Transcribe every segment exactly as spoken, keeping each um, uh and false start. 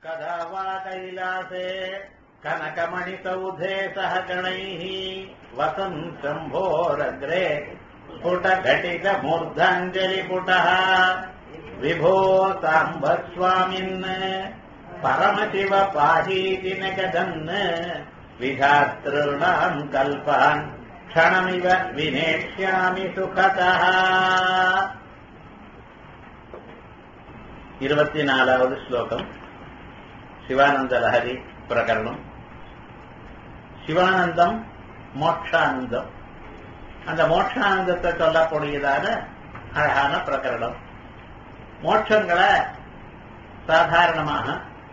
कदा वा कैलासे कनकमणिसौधे सह गणैः वसन् शम्भोरग्रे स्फुटघटितमूर्धाञ्जलिपुटः विभो साम्ब स्वामिन् परमशिव पाहीति निगदन् विधातॄणाम् कल्पान् क्षणमिव विनेक्ष्यामि सुखतः. இருபத்தி நாலாவது ஸ்லோகம் சிவானந்த லஹரி பிரகரணம். சிவானந்தம் மோட்சானந்தம். அந்த மோட்சானந்தத்தை சொல்லக்கூடியதான அழகான பிரகரணம். மோட்சங்களை சாதாரணமாக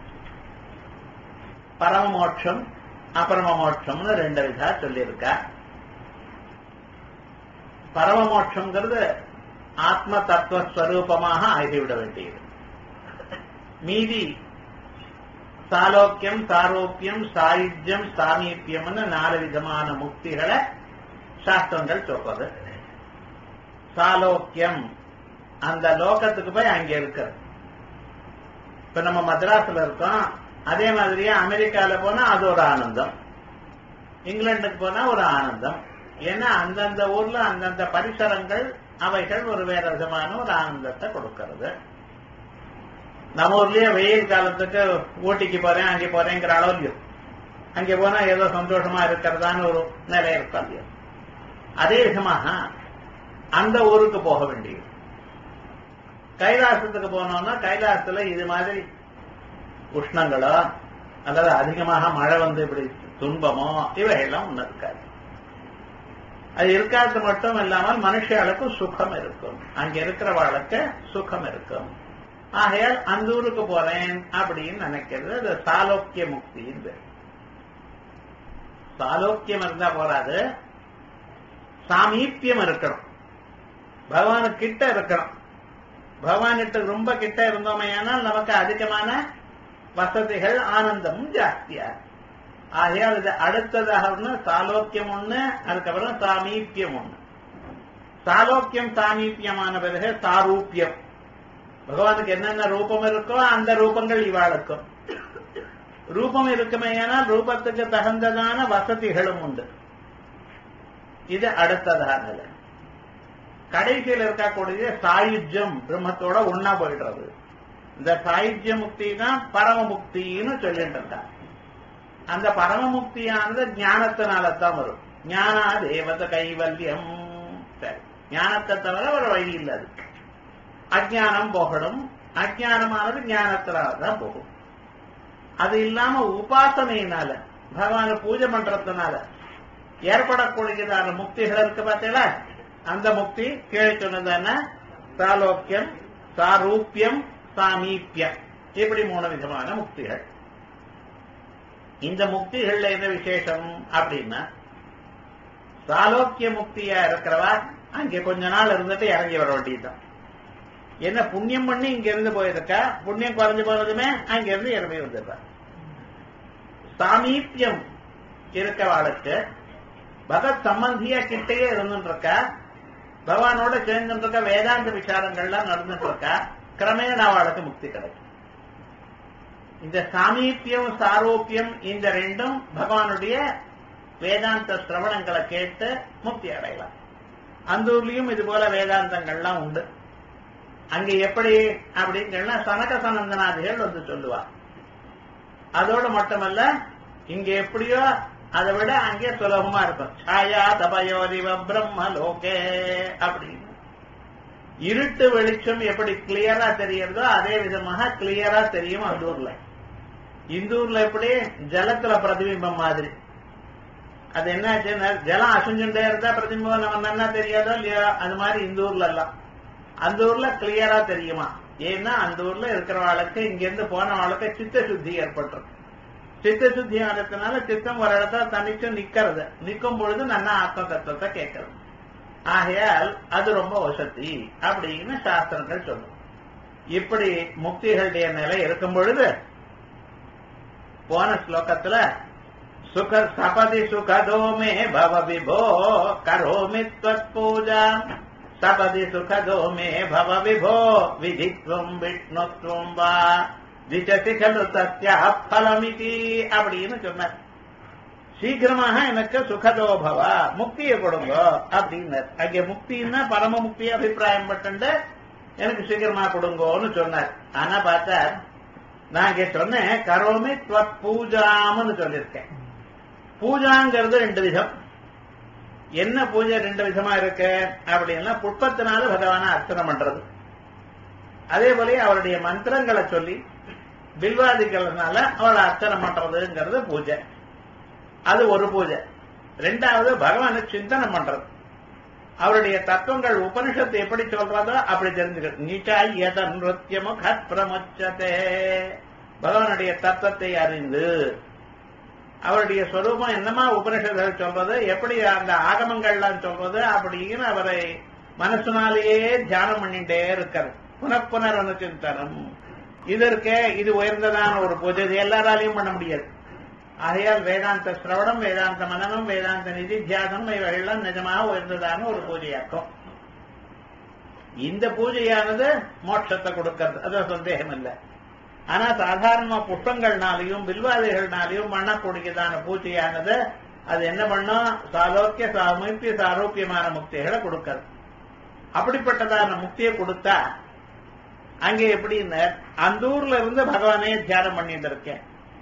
பரம மோட்சம் அபரம மோட்சம்னு ரெண்டு விதா சொல்லியிருக்கா. பரம மோட்சம்ங்கிறது ஆத்ம தத்துவஸ்வரூபமாக ஆகிவிட வேண்டியது. மீதி சாலோக்கியம், சாரோக்கியம், சாயுஜ்யம், சாமீபியம்னு நாலு விதமான முக்திகளை சாஸ்திரங்கள் சொல்றது. சாலோக்கியம் அந்த லோகத்துக்கு போய் அங்க இருக்கிறது. இப்ப நம்ம மദ്രാஸ்ல இருக்கோம், அதே மாதிரியே அமெரிக்கால போனா அது ஒரு ஆனந்தம், இங்கிலாந்துக்கு போனா ஒரு ஆனந்தம். ஏன்னா அந்தந்த ஊர்ல அந்தந்த பரிசரங்கள் அவைகள் ஒரு வேற விதமான ஒரு ஆனந்தத்தை கொடுக்கிறது. நம்ம ஊர்லயே வெயில் காலத்துக்கு ஊட்டிக்கு போறேன் அங்கே போறேங்கிற அளவு அங்கே போனா ஏதோ சந்தோஷமா இருக்கிறதான்னு ஒரு நிலை இருக்காது. அதே விதமாக அந்த ஊருக்கு போக வேண்டியது. கைலாசத்துக்கு போனோம்னா கைலாசத்துல இது மாதிரி உஷ்ணங்களோ அல்லது அதிகமாக மழை வந்து இப்படி துன்பமோ இவையெல்லாம் ஒண்ணு இருக்காது. அது இருக்காது மட்டும் இல்லாமல் மனுஷர்களுக்கு சுகம் இருக்கும், அங்க இருக்கிறவர்களுக்கு சுகம் இருக்கும். ஆகையால் அந்த ஊருக்கு போறேன் அப்படின்னு நினைக்கிறது அது சாலோக்கிய முக்தின்னு. சாலோக்கியம் இருந்தா போறாது, சாமீப்பியம் இருக்கணும், பகவானு கிட்ட இருக்கணும். பகவான்கிட்ட ரொம்ப கிட்ட இருந்தோமையானால் நமக்கு அதிகமான வசதிகள் ஆனந்தமும் ஜாஸ்தியா. ஆகையால் இது அடுத்ததாக ஒண்ணு சாலோக்கியம் ஒண்ணு, அதுக்கப்புறம் சாமீப்பியம் ஒண்ணு. சாலோக்கியம் சாமீப்பியமான பிறகு சாரூப்பியம். பகவானுக்கு என்னென்ன ரூபம் இருக்கோ அந்த ரூபங்கள் இவாளுக்கும் ரூபம் இருக்குமே. ஏனால் ரூபத்துக்கு தகுந்ததான வசதிகளும் உண்டு. இது அடுத்ததாக கடைசியில் இருக்கக்கூடிய சாயுஜ்யம், பிரம்மத்தோட ஒன்னா போயிடுறது. இந்த சாயுஜ்ய முக்தி தான் பரம முக்தின்னு சொல்லிட்டு இருக்காங்க. அந்த பரம முக்தியானது ஞானத்தினால்தான் வரும். ஞானா தேவத கைவல்யம். ஞானத்தை தவிர ஒரு வழி இல்லை. அது அஜானம் போகணும். அஜானமானது ஞானத்தினால்தான் போகும். அது இல்லாம உபாசனையினால பகவான பூஜை பண்றதுனால ஏற்படக்கூடியதான முக்திகள் இருக்கு பார்த்தீங்களா, அந்த முக்தி கீழே சொன்னதான சாலோக்கியம், சாரூப்பியம், சாமீப்பியம், இப்படி மூணு விதமான முக்திகள். இந்த முக்திகள்ல என்ன விசேஷம் அப்படின்னா, சாலோக்கிய முக்தியா இருக்கிறவா அங்கே கொஞ்ச நாள் இருந்துட்டு இறங்கி வர வேண்டியதுதான். என்ன புண்ணியம் பண்ணி இங்க இருந்து போயிருக்கா, புண்ணியம் குறைஞ்சு போனதுமே அங்க இருந்து இறங்கி வந்திருக்கா. சாமீப்பியம் இருக்கவாளுக்கு பகவத் சம்பந்தியா கிட்டையே இருந்துட்டு இருக்கா, பகவானோட சேர்ந்துட்டு இருக்க, வேதாந்த விசாரங்கள்லாம் நடந்துட்டு இருக்கா, கிரமேண அவளுக்கு முக்தி கிடைக்கும். இந்த சாமீப்பியம் சாரோக்கியம் இந்த ரெண்டும் பகவானுடைய வேதாந்த சிரவணங்களை கேட்டு முக்தி அடையலாம். அந்த ஊர்லயும் இது போல வேதாந்தங்கள்லாம் உண்டு. அங்க எப்படி அப்படின்னா சனக சனந்தனாதிகள் வந்து சொல்லுவார். அதோடு மட்டுமல்ல, இங்க எப்படியோ அதை விட அங்கே சுலபமா இருக்கும். சாயா தபயோரிவ பிரம்ம லோகே அப்படின்னு இருட்டு வெளிச்சம் எப்படி கிளியரா தெரியறதோ அதே விதமாக கிளியரா தெரியும் அந்த ஊர்ல. இந்த ஊர்ல எப்படி ஜலத்துல பிரதிபிம்பம் மாதிரி. அது என்னாச்சுன்னா ஜலம் அசைஞ்சுட்டே இருந்தா பிரதிபிம்பம் நம்ம என்ன தெரியாதோ இல்லையா, அது மாதிரி இந்த ஊர்ல எல்லாம் அந்த ஊர்ல கிளியரா தெரியுமா. ஏன்னா அந்த ஊர்ல இருக்கிறவாளுக்கு இங்க இருந்து போனவாளுக்கு சித்த சுத்தி ஏற்பட்டுரும். சித்த சுத்தி ஆனதுனால சித்தம் ஒரு இடத்துல தனிச்சு நிக்கிறது, நிற்கும் பொழுது நல்லா ஆத்ம தத்துவத்தை கேட்கறது. ஆகையால் அது ரொம்ப வசதி அப்படின்னு சாஸ்திரங்கள் சொல்லும். இப்படி முக்திகளுடைய நிலை இருக்கும் பொழுது போன ஸ்லோகத்துல சுக சபதி சுகதோமே பவ விபோ கரோமி த்வத் பூஜா சபதி சுகதோமே பவ விபோ விதித்வம் விஷ்ணுத்வம் வா திசதி கலு தஸ்யா பலமிதி அப்படின்னு சொன்னார். சீக்கிரமாக எனக்கு சுகதோபவா முக்தியை கொடுங்க அப்படின்னார். அங்கே முக்தின்னா பரம முக்தி அபிப்பிராயம் பட்டு எனக்கு சீக்கிரமா கொடுங்கன்னு சொன்னார். ஆனா பார்த்தா நான் இங்க சொன்னேன் கரோமி துவத் பூஜாம்னு சொல்லியிருக்கேன். பூஜாங்கிறது ரெண்டு விதம். என்ன பூஜை ரெண்டு விதமா இருக்கு அப்படின்னா புஷ்பத்தினால பகவான அர்ச்சனை பண்றது, அதே போல அவருடைய மந்திரங்களை சொல்லி பில்வாதிகள்னால அவளை அர்ச்சனை பண்றதுங்கிறது பூஜை. அது ஒரு பூஜை. ரெண்டாவது பகவானை சிந்தனை பண்றது, அவருடைய தத்துவங்கள் உபனிஷத்து எப்படி சொல்றதோ அப்படி தெரிஞ்சுக்கிறது. நீச்சாய் எத நிருத்தியமோ கத்பிரமுச்சதே, பகவானுடைய தத்துவத்தை அறிந்து அவருடைய ஸ்வரூபம் என்னமா உபனிஷத்துகள் சொல்றது, எப்படி அந்த ஆகமங்கள்லாம் சொல்றது அப்படின்னு அவரை மனசுனாலேயே தியானம் பண்ணிட்டே இருக்காரு. புனப்புனர் அனுசிந்தனம் இதற்கு இது உயர்ந்ததான ஒரு பூஜை. இது எல்லாராலையும் பண்ண முடியாது. ஆகையால் வேதாந்த சிரவணம், வேதாந்த மனனம், வேதாந்த நிதித்தியாசம் இவைகள்லாம் நிஜமாக உயர்ந்ததான ஒரு பூஜையாக்கும். இந்த பூஜையானது மோட்சத்தை கொடுக்கிறது, அது சந்தேகம் இல்லை. ஆனா சாதாரண புஷ்பங்கள்னாலையும் பில்வாதிகள்னாலையும் பண்ணக்கூடியதான பூஜையானது அது என்ன பண்ணும், சாலோக்கிய சாமீப்பிய சாரோக்கியமான முக்திகளை கொடுக்கிறது. அப்படிப்பட்டதான முக்தியை கொடுத்தா அங்கே எப்படின்னு அந்த ஊர்ல இருந்து பகவானே தியானம் பண்ணிட்டு இருக்கேன்.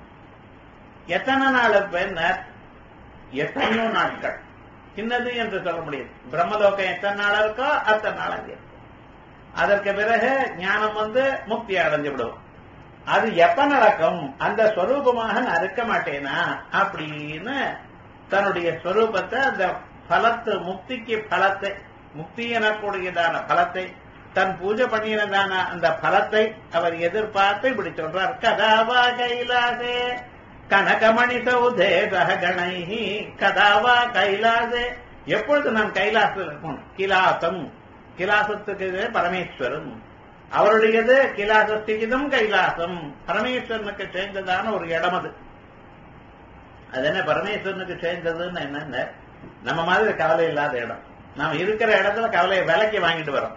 எத்தனை நாள் பின்னர் எத்தனையோ நாட்கள், சின்னது என்று சொல்ல முடியாது. பிரம்மலோகம் எத்தனை நாள் இருக்கோ அத்தனை நாள் அங்கே. அதற்கு பிறகு ஞானம் வந்து முக்தி அடைஞ்சு விடுவோம். அது எப்ப நடக்கும், அந்த ஸ்வரூபமாக நான் இருக்க மாட்டேனா அப்படின்னு தன்னுடைய ஸ்வரூபத்தை, அந்த பலத்து முக்திக்கு பலத்தை, முக்தி எனக்கூடியதான பலத்தை, தன் பூஜை பண்ணினதான அந்த பலத்தை அவர் எதிர்பார்த்து இப்படி சொல்றார். கதாவா கைலாசே கனகமணி சௌதே சகணை கதாவா கைலாசே, எப்பொழுது நான் கைலாசத்தில் இருக்கணும். கிலாசம், கிலாசத்துக்கு பரமேஸ்வரன், அவருடையது கிலாசஸ்திகிதம் கைலாசம், பரமேஸ்வரனுக்கு சேர்ந்ததான ஒரு இடம் அது. அது என்ன பரமேஸ்வரனுக்கு சேர்ந்ததுன்னு என்னென்ன, நம்ம மாதிரி கவலை இல்லாத இடம். நாம இருக்கிற இடத்துல கவலையை விலைக்கு வாங்கிட்டு வரோம்.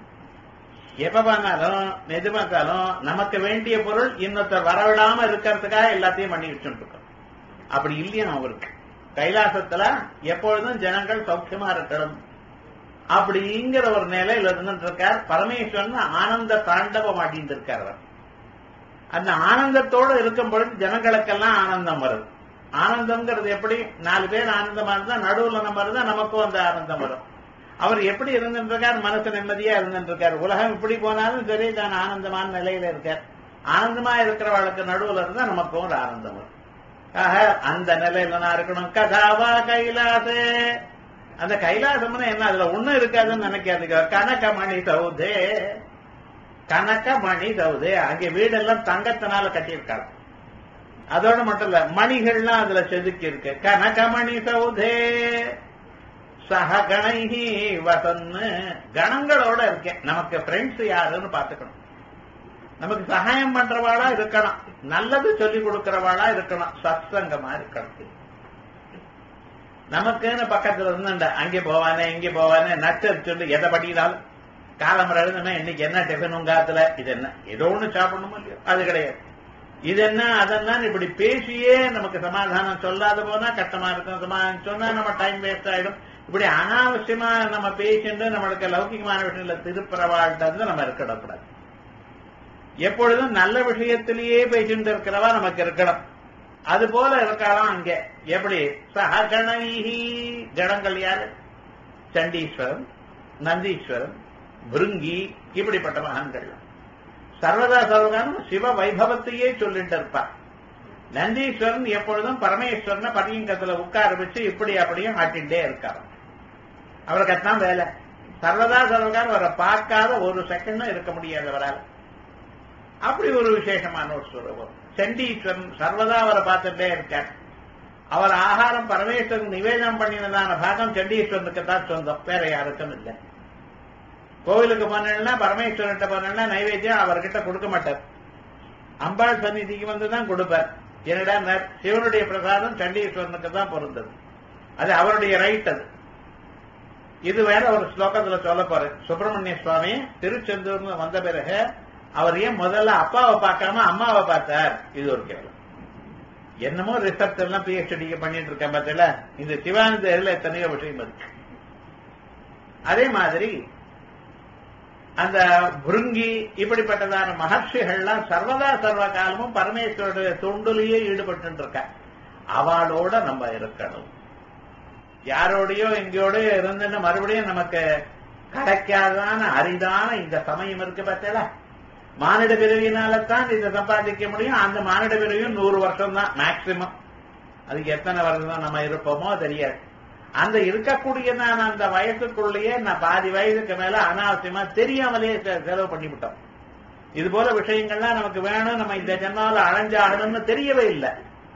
எப்ப பண்ணாலும் எது பார்த்தாலும் நமக்கு வேண்டிய பொருள் இன்னொருத்தர் வரவிடாம இருக்கிறதுக்காக எல்லாத்தையும் பண்ணி வச்சுட்டு இருக்கோம். அப்படி இல்லையா அவருக்கு கைலாசத்துல எப்பொழுதும் ஜனங்கள் சௌக்கியமா இருக்கணும் அப்படிங்கிற ஒரு நிலையில இருந்துட்டு இருக்கார். பரமேஸ்வரன் ஆனந்த தாண்டவம் ஆட்டிட்டு இருக்கார். அந்த ஆனந்தத்தோடு இருக்கும் பொழுது ஜனங்களுக்கெல்லாம் ஆனந்தம் வருது. ஆனந்தம்ங்கிறது எப்படி, நாலு பேர் ஆனந்தமா இருந்தா நடுவுல நம்ம இருந்தா நமக்கும் அந்த ஆனந்தம் வரும். அவர் எப்படி இருந்துட்டு இருக்கார், மனசு நிம்மதியா இருந்துட்டு இருக்கார். உலகம் இப்படி போனாலும் சரி தான் ஆனந்தமான நிலையில இருக்கார். ஆனந்தமா இருக்கிறவளுக்கு நடுவுல இருந்தா நமக்கும் ஒரு ஆனந்தம் வரும். ஆக அந்த நிலையில நான் இருக்கணும். கதாவா கைலாசே, அந்த கைலாசம்னா என்ன, அதுல ஒண்ணும் இருக்காதுன்னு நினைக்காதுங்க. கனகமணி சௌதே, கனகமணி சௌதே, அங்கே வீடெல்லாம் தங்கத்தினால கட்டியிருக்காங்க. அதோட மட்டும் இல்ல, மணிகள்லாம் அதுல செதுக்கி இருக்கு. கனகமணி சௌதே சக கணைஹி வசன்னு, கணங்களோட இருக்கேன். நமக்கு ஃப்ரெண்ட்ஸ் யாருன்னு பாத்துக்கணும். நமக்கு சகாயம் பண்றவாளா இருக்கணும், நல்லது சொல்லிக் கொடுக்கிறவாளா இருக்கணும், சத்சங்கமா இருக்கணும். நமக்குன்னு பக்கத்துல இருந்து அங்கே போவானே இங்கே போவானே நச்சர் சொல்லி எதை படினாலும் காலம்பரம் எழுதுனா இன்னைக்கு என்ன டிஃபன் உங்காத்துல, இது என்ன ஏதோ ஒண்ணு சாப்பிடணுமோ இல்லையோ, அது கிடையாது. இது என்ன அதெல்லாம் இப்படி பேசியே நமக்கு சமாதானம் சொல்லாத போனா கஷ்டமா இருக்கும். சமாதானம் சொன்னா நம்ம டைம் வேஸ்ட் ஆயிடும். இப்படி அனாவசியமா நம்ம பேசிட்டு நம்மளுக்கு லௌகிகமான விஷயங்கள திருப்புறவாழ்ந்து நம்ம இருக்கக்கூடாது. எப்பொழுதும் நல்ல விஷயத்திலேயே பேசிட்டு இருக்கிறவா நமக்கு இருக்கணும். அது போல இருக்கலாம் அங்கே. எப்படி சககணைஹி, கணங்கள் யாரு, சண்டீஸ்வரன், நந்தீஸ்வரன், பிருங்கி, இப்படிப்பட்ட மகான்கள் சர்வதா சர்வகாலம் சிவ வைபவத்தையே சொல்லிட்டு இருப்பார். நந்தீஸ்வரன் எப்பொழுதும் பரமேஸ்வரனை பரியங்கத்துல உட்கார வச்சு இப்படி அப்படியும் ஆட்டிகிட்டே இருக்காரு. அவருக்குத்தான் வேலை. சர்வதா சர்வகாலம் அவரை பார்க்காத ஒரு செகண்டும் இருக்க முடியாதவரால். அப்படி ஒரு விசேஷமான ஒரு சுரூபம். சண்டீஸ்வரன் சர்வதா அவரை பார்த்துட்டே இருக்கார். அவர் ஆகாரம் பரமேஸ்வரன் நிவேதனம் பண்ணினதான பாகம் சண்டீஸ்வரனுக்கு தான் சொந்தம், வேற யாருக்கும் இல்லை. கோவிலுக்கு போனா பரமேஸ்வரன் போனா நைவேத்தியம் அவர்கிட்ட கொடுக்க மாட்டார், அம்பாள் சந்நிதிக்கு வந்துதான் கொடுப்பார். என்னடா சிவனுடைய பிரசாதம் சண்டீஸ்வரனுக்கு தான் பொருந்தது, அது அவருடைய ரைட். அது இது வேற ஒரு ஸ்லோகத்துல சொல்ல போறேன். சுப்பிரமணிய சுவாமி திருச்செந்தூர்னு வந்த பிறகு அவர் ஏன் முதல்ல அப்பாவை பார்க்காம அம்மாவை பார்த்தார்? இது ஒரு கேள்வி. என்னமோ ரிசர்ச் எல்லாம் பிஹெச்டி பண்ணிட்டு இருக்கேன் பார்த்தல, இந்த சிவானந்தர்ல எத்தனையோ விஷயம் இருக்கு. அதே மாதிரி அந்த புருங்கி இப்படிப்பட்டதான மகர்ஷிகள்லாம் சர்வதா சர்வ காலமும் பரமேஸ்வருடைய தொண்டுலேயே ஈடுபட்டு இருக்க. அவளோட நம்ம இருக்கணும். யாரோடையோ எங்கேயோடய இருந்துன்னு மறுபடியும் நமக்கு கிடைக்காதான அரிதான இந்த சமயம் இருக்கு பார்த்தல, மானிட பிறவினால்தான் இதை சம்பாதிக்க முடியும். அந்த மானிட பிறவியும் நூறு வருஷம் தான் மேக்சிமம். அதுக்கு எத்தனை வருஷம் தான் நம்ம இருப்போமோ தெரியாது. அந்த இருக்கக்கூடியதான அந்த வயசுக்குள்ளேயே நான் பாதி வயதுக்கு மேல அனாவசியமா தெரியாமலே செலவு பண்ணிவிட்டோம். இது போல விஷயங்கள்லாம் நமக்கு வேணும், நம்ம இந்த ஜென்மாவில் அழைஞ்சாகணும்னு தெரியவே இல்லை,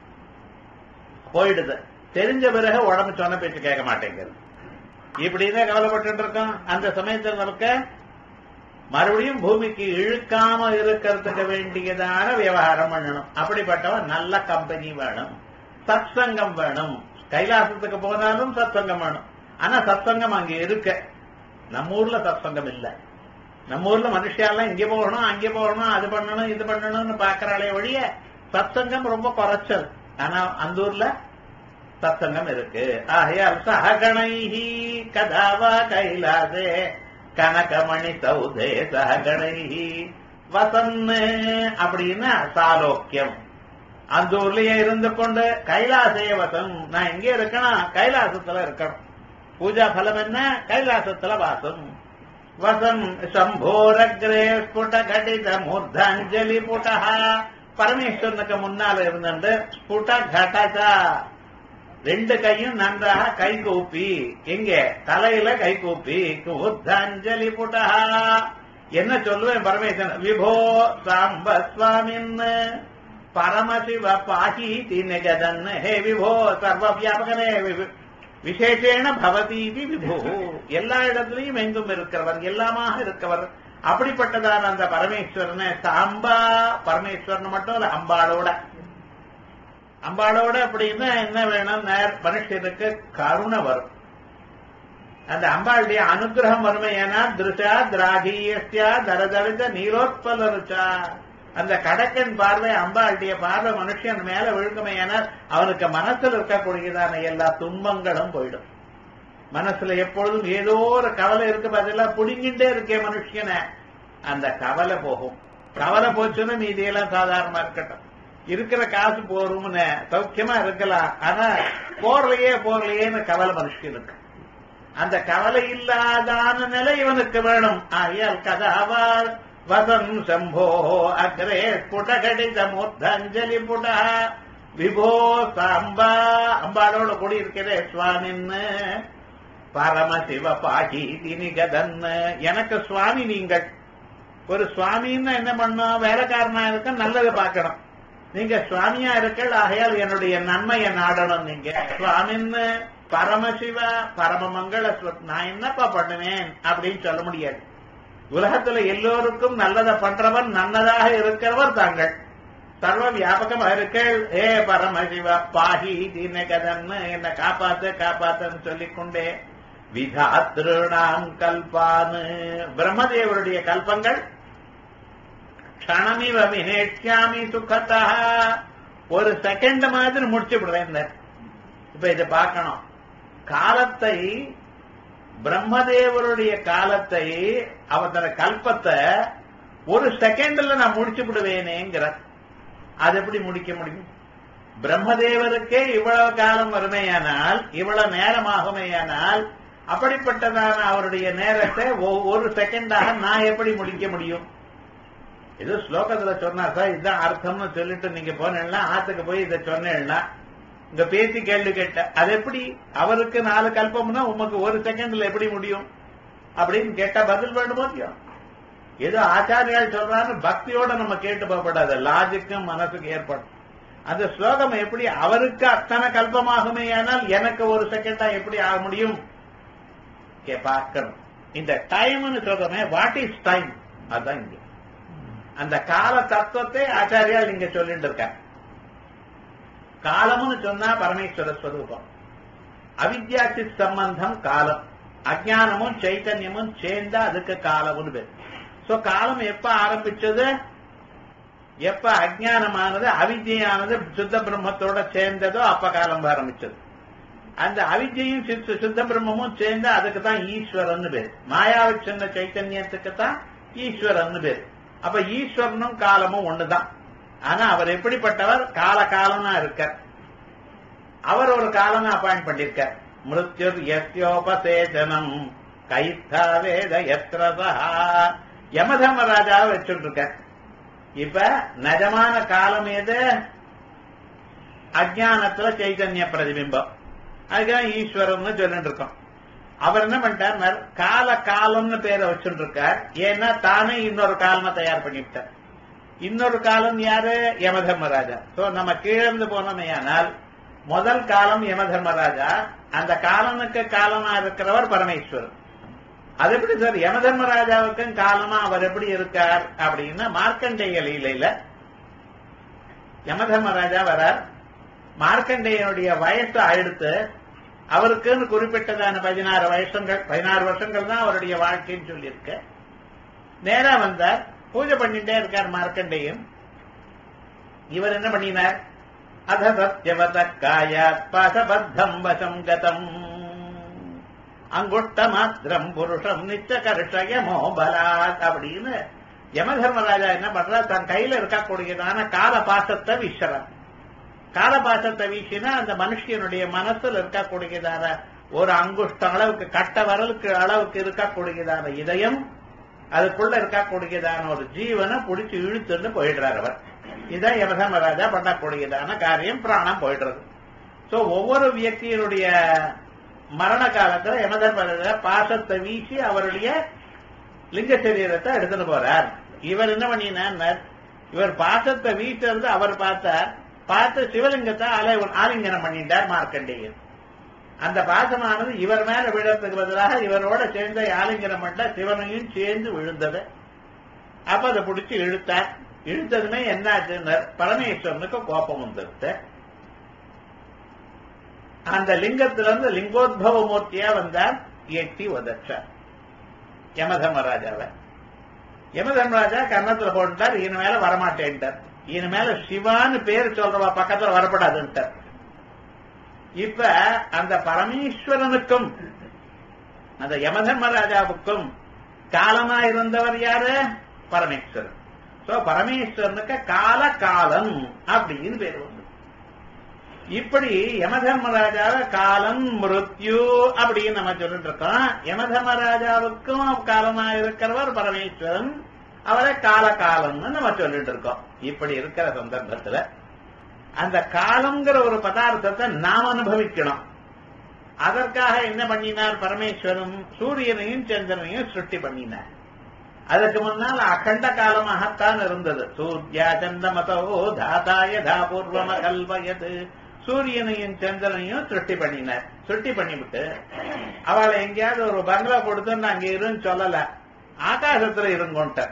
போயிடுது. தெரிஞ்ச பிறகு உடம்பு சொன்ன பேச்சு கேட்க மாட்டேங்கிறது. இப்படிதான் கவலைப்பட்டு இருக்கோம். அந்த சமயத்தில் நமக்கு மறுபடியும் பூமிக்கு இழுக்காம இருக்கிறதுக்கு வேண்டியதான விவகாரம் பண்ணணும். அப்படிப்பட்டவன் நல்ல கம்பெனி வேணும், சத்சங்கம் வேணும். கைலாசத்துக்கு போனாலும் சத்சங்கம் வேணும். ஆனா சத்சங்கம் அங்க இருக்க, நம்ம ஊர்ல சத்சங்கம் இல்ல. நம்ம ஊர்ல மனுஷாலாம் இங்க போகணும் அங்கே போகணும், அது பண்ணணும் இது பண்ணணும்னு பாக்குறாளே ஒழிய சத்சங்கம் ரொம்ப குறைச்சல். ஆனா அந்த ஊர்ல சத்சங்கம் இருக்கு. ஆகையால் சககணைஹி கதாவா கைலாசே கனகமணி சௌதே சககணைஹி வசன்னு அப்படின்னா சாலோக்கியம். அந்த ஊர்லயே இருந்து கொண்டு கைலாசே வசம், நான் எங்கே இருக்கணும்? கைலாசத்துல இருக்கணும். பூஜா பலம் என்ன? கைலாசத்துல வாசம். வசம் சம்போரக்ரே ஸ்புட கடித மூர்தாஞ்சலி புட்டா, பரமேஸ்வரனுக்கு முன்னால இருந்துட்டு ஸ்புட கடதா ரெண்டு கையும் நன்றாக கை கூப்பி, எங்க தலையில கை கூப்பி மூர்தாஞ்சலி புட்டா என்ன சொல்லுவேன்? பரமேஸ்வரன் விபோ சாம்ப சுவாமின் பரமசிவ பாகி தினகதன், ஹே விபோ சர்வ வியாபகனே விசேஷேன பவதீதி விபோ, எல்லா இடத்திலையும் எங்கும் இருக்கிறவர், எல்லாமாக இருக்கவர். அப்படிப்பட்டதான அந்த பரமேஸ்வரனை சாம்பா, பரமேஸ்வரன் மட்டும் இல்ல, அம்பாளோட அம்பாளோட அப்படின்னா என்ன வேணும்? மனுஷனுக்கு கருணை வரும். அந்த அம்பாளுடைய அனுகிரகம் வறுமை. ஏன்னா திருஷா திராகியஸ்யா தரதரித நீரோத்பல ருச்சா, அந்த கடக்கன் பார்வை அம்பாளுடைய பார்வை மனுஷன் மேல விழுங்குமே. ஏன்னா அவனுக்கு மனசுல இருக்கக்கூடியதான எல்லா துன்பங்களும் போயிடும். மனசுல எப்பொழுதும் ஏதோ ஒரு கவலை இருக்கு, பதிலா புடிங்கிட்டே இருக்கே மனுஷனை, அந்த கவலை போகும். கவலை போச்சுன்னு மீதியெல்லாம் சாதாரணமா இருக்கட்டும். இருக்கிற காசு போறோம்னு சௌக்கியமா இருக்கலாம், ஆனா போர்லையே போர்லையேன்னு கவலை மனுஷனுக்கு. அந்த கவலை இல்லாதான நிலை இவனுக்கு வேணும். ஆகையால் கதாவா வசம் சம்போ அக்ரே ஸ்புடகடித மூர்த்தாஞ்சலி புடா விபோ சாம்பா, அம்பாளோட கூடி இருக்கிறே சுவாமின்னு பரமசிவ பாகி தினிகதன், எனக்கு சுவாமி நீங்கள். ஒரு சுவாமின்னு என்ன பண்ணும்? வேலைக்காரனா இருக்க நல்லதை பார்க்கணும். நீங்க சுவாமியா இருக்கள், ஆகையால் என்னுடைய நன்மையை நாடணும். நீங்க சுவாமின்னு பரமசிவ பரமமங்கள, நான் என்னப்பா பண்ணுவேன் அப்படின்னு சொல்ல முடியாது. உலகத்துல எல்லோருக்கும் நல்லதை பண்றவர், நல்லதாக இருக்கிறவர் தாங்கள். சர்வ வியாபகமா இருக்கள். ஏ பரமசிவ பாகி தினகதன்னு, என்ன காப்பாத்து காப்பாத்துன்னு சொல்லிக்கொண்டே விதாத்ருணாம் கல்பானு, பிரம்மதேவருடைய கல்பங்கள் க்ஷணமிவ வினேஷ்யாமி சுகதா, ஒரு செகண்ட் மாதிரி முடிச்சு விடுறேன். இப்ப இதை பார்க்கணும். காலத்தை, பிரம்மதேவருடைய காலத்தை, அவர கல்பத்தை ஒரு செகண்ட்ல நான் முடிச்சு விடுவேனேங்கிற, அது எப்படி முடிக்க முடியும்? பிரம்மதேவருக்கே இவ்வளவு காலம் வருமேயானால், இவ்வளவு நேரமாகுமேயானால், அப்படிப்பட்டதான அவருடைய நேரத்தை ஒரு செகண்டாக நான் எப்படி முடிக்க முடியும்? ஏதோ ஸ்லோகத்துல சொன்னா சார் இதுதான் அர்த்தம்னு சொல்லிட்டு நீங்க போனேன்னா, ஆத்துக்கு போய் இதை சொன்னேன்னா இங்க பேசி கேள்வி கேட்ட, அது எப்படி அவருக்கு நாலு கல்பம்னா உமக்கு ஒரு செகண்ட்ல எப்படி முடியும் அப்படின்னு கேட்டா பதில் வேண்டுமோ இல்லையோ? ஏதோ ஆச்சாரியால் சொல்றான்னு பக்தியோட நம்ம கேட்டு போகப்படாது, லாஜிக்கும் மனசுக்கு ஏற்படும். அந்த ஸ்லோகம் எப்படி அவருக்கு அத்தனை கல்பமாகுமே, ஆனால் எனக்கு ஒரு செகண்டா எப்படி ஆக முடியும்? பார்க்கணும். இந்த டைம்னு சொல்றமே, வாட் இஸ் டைம், அதுதான் இங்க அந்த கால தத்துவத்தை ஆச்சாரியால் நீங்க சொல்லிட்டு இருக்க. காலம்னு சொன்னா பரமேஸ்வர ஸ்வரூபம், அவித்யாசித் சம்பந்தம் காலம், அஜானமும் சைத்தன்யமும் சேர்ந்தா அதுக்கு காலம்னு பேர். சோ காலம் எப்ப ஆரம்பிச்சது? எப்ப அஜ்ஞானமானது அவித்யானது சுத்த பிரம்மத்தோட சேர்ந்ததோ அப்ப காலம் ஆரம்பிச்சது. அந்த அவித்யையும் சுத்த பிரம்மமும் சேர்ந்து அதுக்கு தான் ஈஸ்வரன் பேர். மாயாவை சொன்ன சைத்தன்யத்துக்கு தான் ஈஸ்வரன் பேர். அப்ப ஈஸ்வரனும் காலமும் ஒண்ணுதான். ஆனா அவர் எப்படிப்பட்டவர்? கால காலம்னா இருக்கார். அவர் ஒரு காலம் அப்பாயிண்ட் பண்ணிருக்கார். மிருத்யுர் யஸ்யோபசேதனம் கைத்தா வேத யத்ரதா யமதர்மராஜாவை வச்சுட்டு இருக்கார். இப்ப நிஜமான காலம் எது? அஜ்ஞானத்துல சைதன்ய பிரதிபிம்பம். அதுதான் ஈஸ்வரன் சொல்லிட்டு இருக்கோம். அவர் என்ன பண்ணிட்டார்? கால காலம்னு பேரை வச்சுட்டு இருக்கார். ஏன்னா தானே இன்னொரு காலமா தயார் பண்ணிவிட்டார். இன்னொரு காலம் யாரு? யமதர்மராஜா. சோ நம்ம கீழந்து போனோமையானால் முதல் காலம் யமதர்மராஜா, அந்த காலனுக்கு காலமா இருக்கிறவர் பரமேஸ்வரன். அது எப்படி சார் யமதர்மராஜாவுக்கும் காலமா அவர் எப்படி இருக்கார் அப்படின்னா, மார்க்கண்டேய லீலையில யமதர்மராஜா வரார். மார்க்கண்டேயனுடைய வயசு அடுத்து அவருக்குன்னு குறிப்பிட்டதான பதினாறு வருஷங்கள் பதினாறு வருஷங்கள் தான் அவருடைய வாழ்க்கைன்னு சொல்லியிருக்க. நேரா வந்தார், பூஜை பண்ணிட்டே இருக்கார் மார்க்கண்டேயன். இவர் என்ன பண்ணினார்? அத சத்யவத காயாத் பாசபத்தம் வசம் கதம் அங்குஷ்ட மாத்திரம் புருஷம் நிச்ச கர்ஷயமோ பலாத் அப்படின்னு யமதர்மராஜா என்ன பண்றார்? தன் கையில இருக்கக்கூடியதான கால பாசத்தை வீசுறார். கால பாசத்தை வீசினா அந்த மனுஷனுடைய மனசுல இருக்கக்கூடியதான ஒரு அங்குஷ்டம் அளவுக்கு, கட்ட வரலுக்கு அளவுக்கு இருக்கக்கூடியதான இதயம், அதுக்குள்ள இருக்கக்கூடியதான ஒரு ஜீவனை பிடிச்சு இழுத்துன்னு போயிடுறார் அவர். இதான் யமதர்மராஜா பண்ணக்கூடியதான காரியம். பிராணம் போயிடுறது. சோ ஒவ்வொரு வியக்தியினுடைய மரண காலத்துல யமதர்மராஜா பாசத்தை வீசி அவருடைய லிங்க சரீரத்தை எடுத்துட்டு போறார். இவர் என்ன பண்ணினார்? இவர் பாசத்தை வீசுறது அவர் பார்த்தார். பார்த்து சிவலிங்கத்தை அலை ஆலிங்கனம் பண்ணிட்டார் மார்க்கண்டேயன். அந்த பாசமானது இவர் மேல விழுறதுக்கு பதிலாக இவரோட சேர்ந்த ஆலிங்கனம் பண்ண சிவனையும் சேர்ந்து விழுந்தது. அப்ப அதை பிடிச்சி இழுத்தார். இழுத்ததுமே என்னாச்சுன்னு பரமேஸ்வரனுக்கு கோபம் வந்துருச்சு. அந்த லிங்கத்திலிருந்து லிங்கோத்பவ மூர்த்தியா வந்தார், எட்டி உதச்சார் யமதர்மராஜாவை. யமதர்மராஜா கர்ணத்துல போட்டார், இனி மேல வரமாட்டேன்ட்டார். இனி மேல சிவான்னு பேர் சொல்றவா பக்கத்துல வரப்படாதுன்ட்டார். இப்ப அந்த பரமேஸ்வரனுக்கும் அந்த யமதர்மராஜாவுக்கும் காலமா இருந்தவர் யாரு? பரமேஸ்வரன். சோ பரமேஸ்வரனுக்கு கால காலம் அப்படின்னு பேர் வந்து. இப்படி யமதர்மராஜாவை காலம் மிருத்யு அப்படின்னு நம்ம சொல்லிட்டு இருக்கோம். யமதர்மராஜாவுக்கும் காலமா இருக்கிறவர் பரமேஸ்வரன், அவரை கால காலம்னு நம்ம சொல்லிட்டு இருக்கோம். இப்படி இருக்கிற சந்தர்ப்பத்துல அந்த காலம்ங்கிற ஒரு பதார்த்தத்தை நாம் அனுபவிக்கணும். அதற்காக என்ன பண்ணினார் பரமேஸ்வரன்? சூரியனையும் சந்திரனையும் சிருஷ்டி பண்ணினார். அதற்கு முன்னால் அகண்ட காலமாகத்தான் இருந்தது. சூர்யா சந்தமதோ தாதாய தாபூர்வம கல்வயது. சூரியனையும் சந்திரனையும் சிருஷ்டி பண்ணினார். சிருஷ்டி பண்ணிவிட்டு அவளை எங்கேயாவது ஒரு பங்களா கொடுத்து அங்க இருன்னு சொல்லல, ஆகாசத்துல இருங்கோன்ட்ட.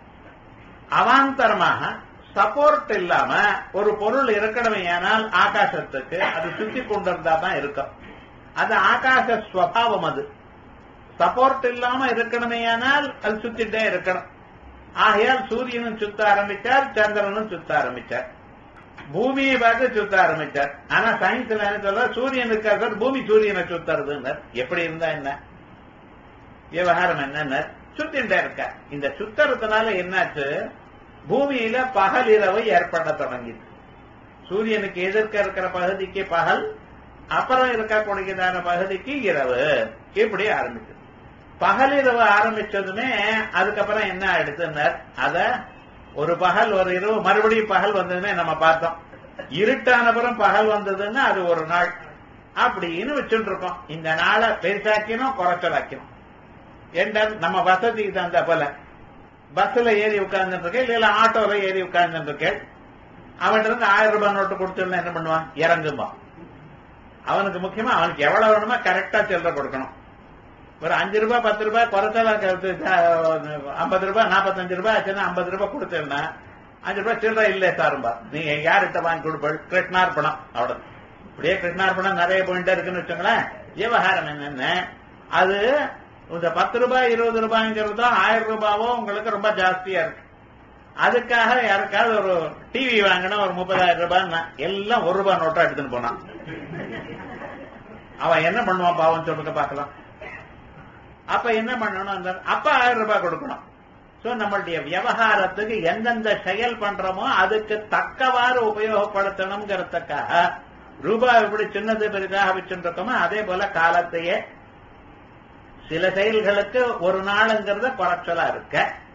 அவாந்தரமாக சப்போர்ட் இல்லாம ஒரு பொருள் இருக்கணுமே ஆனால் ஆகாசத்துக்கு அது சுத்தி கொண்டிருந்தா தான் இருக்கும். அது ஆகாச ஸ்வபாவம். அது சப்போர்ட் இல்லாம இருக்கணுமே ஆனால் அது சுத்திட்டே இருக்கணும். ஆகையால் சூரியனும் சுத்த ஆரம்பிச்சார், சந்திரனும் சுத்த ஆரம்பிச்சார், பூமியை பார்த்து சுத்த ஆரம்பிச்சார். ஆனா சயின்ஸ்ல என்ன சொல்ற? சூரியன் இருக்காரு, பூமி சூரியனை சுத்துறதுன்னு. எப்படி இருந்தா என்ன? விவகாரம் என்னன்னு சுத்தின்டே இருக்க. இந்த சுத்தறதுனால என்னாச்சு? பூமியில பகல் இரவு ஏற்பட தொடங்கிது. சூரியனுக்கு எதிர்க்க இருக்கிற பகுதிக்கு பகல், அப்புறம் இருக்கக்கூடியதான பகுதிக்கு இரவு. இப்படி ஆரம்பிச்சது. பகல் இரவு ஆரம்பிச்சதுமே அதுக்கப்புறம் என்ன ஆயிடுச்சுன்னு, அத ஒரு பகல் ஒரு இரவு மறுபடியும் பகல் வந்ததுமே நம்ம பார்த்தோம். இருட்டானப்புறம் பகல் வந்ததுன்னா அது ஒரு நாள் அப்படின்னு வச்சுட்டு இருக்கோம். இந்த நாளை பெருசாக்கணும் குறைச்சலாக்கணும் என்றால் நம்ம வசதிக்கு தகுந்த போல பஸ்ல ஏறி உட்கார்ந்துட்டு இருக்கேன், இல்ல ஆட்டோல ஏறி உட்கார்ந்துட்டு இருக்கேன். அவன் இருந்து ஆயிரம் ரூபாய் நோட்டு கொடுத்துருந்தா என்ன பண்ணுவான்? இறங்குமா. அவனுக்கு முக்கியமா அவனுக்கு எவ்வளவு வேணுமோ கரெக்டா சில்லறை கொடுக்கணும். ஒரு அஞ்சு ரூபாய் பத்து ரூபாய் குறைச்சலா ஐம்பது ரூபாய் நாற்பத்தஞ்சு ரூபாய் ஆச்சுன்னா ஐம்பது ரூபாய் கொடுத்தேன்னா அஞ்சு ரூபாய் சில்லறை இல்லையே சாரும்பா. நீங்க யார்கிட்ட வாங்கி கொடுப்ப? கிருஷ்ணார்பணம். அவ்வளவு. இப்படியே கிருஷ்ணார்பணம் நிறைய போயிட்டே இருக்குன்னு வச்சுங்களேன். விவகாரம் என்னன்னு, அது இந்த பத்து ரூபாய் இருபது ரூபாய்ங்கிறதோ ஆயிரம் ரூபாவோ உங்களுக்கு ரொம்ப ஜாஸ்தியா இருக்கு. அதுக்காக யாருக்காவது ஒரு டிவி வாங்கினா ஒரு முப்பதாயிரம் ரூபாய் எல்லாம் ஒரு ரூபாய் நோட்டா எடுத்துன்னு போனான். அவன் என்ன பண்ணுவான் பாவம் சொல்லுங்க பாக்கலாம். அப்ப என்ன பண்ணணும், அந்த அப்ப ஆயிரம் ரூபாய் கொடுக்கணும். சோ நம்மளுடைய விவகாரத்துக்கு எந்தெந்த செயல் பண்றோமோ அதுக்கு தக்கவாறு உபயோகப்படுத்தணுங்கிறதுக்காக ரூபாய் எப்படி சின்னது பெரிதாக வச்சுருக்கோமோ அதே போல காலத்தையே சில செயல்களுக்கு ஒரு நாளுங்கிறத குறைச்சலா இருக்க.